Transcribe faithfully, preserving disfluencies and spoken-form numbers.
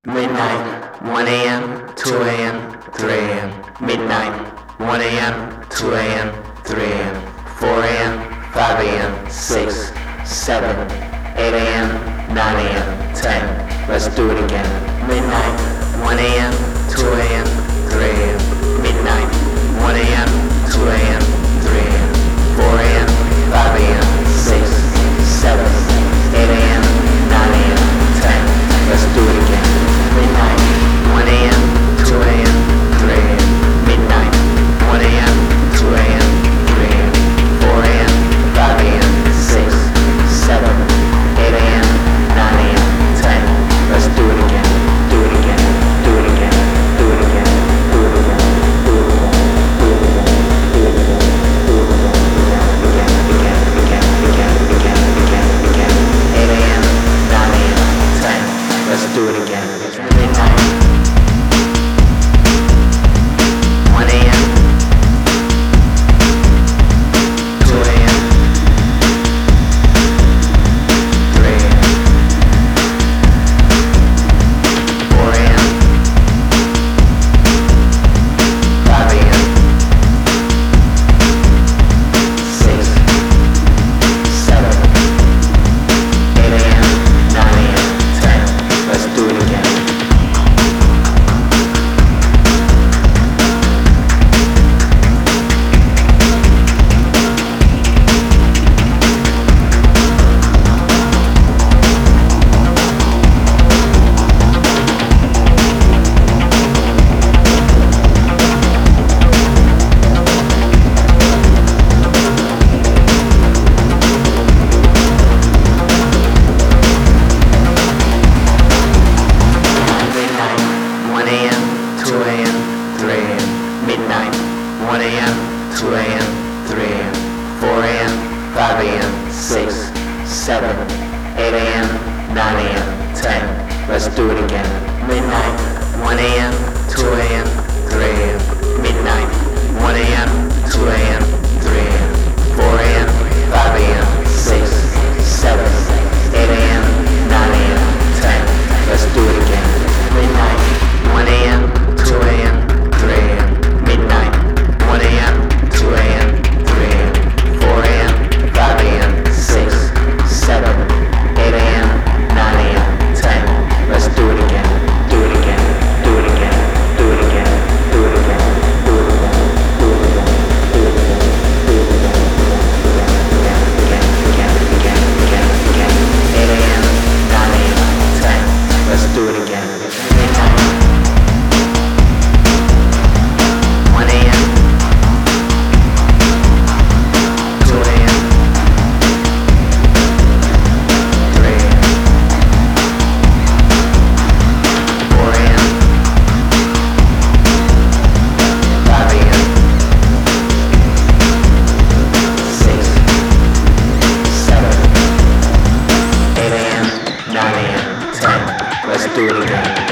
midnight, one a m, two a m, three a m, midnight, one a m, two a m, three a m, four a m, five a m, six, seven, eight a m, nine a m, ten. Let's do it again. Midnight, one a m, two a m, three a m, midnight, one a m, two a m, three a m, four a m, five a m, six, seven, eight a m, nine a m, ten. Let's do it again. Midnight, one a m, two a m, three a m, midnight, one a m, two a m, three a m, four a m, five a m, six, seven, eight a m, nine a m, ten. Let's do it again. Do it again. Do it again. Do it again. Do it again. Do it again. Do it again. Do it again. Do it again. Again. Again. Again. Again. Again. Again. eight a m, nine a m, ten. Let's do it again. Midnight, one a m, two a m, three a m, four a m, five a m, six, seven, eight a m, nine a m, ten. Let's do it again. Midnight, one a m, two a m, three a m, four a m, five a m, six, seven, eight a m, nine a m, ten. Let's do it again. Midnight, one a m, two a m, three a m, midnight, one a m, two a m, three a m, four a m, five a m, six, seven, eight a m, nine a m, ten. Let's do it again. Midnight, one a m, two a m, three a m, midnight, one a m, two a m, three a m, four a m, five a m, six, seven, eight a m, nine a m, ten. Let's do it again. Do it again. Do it again. Do it again. Do it again. Do it again. Do it again. Do it again. Do it again. Again. Again. Again. Again. Again. Again. eight a m, nine a m, ten. Let's do it again. Midnight, one a m, two a m, three a m, four a m, five a m, six, seven, eight a m, nine a m, ten. Let's do it again.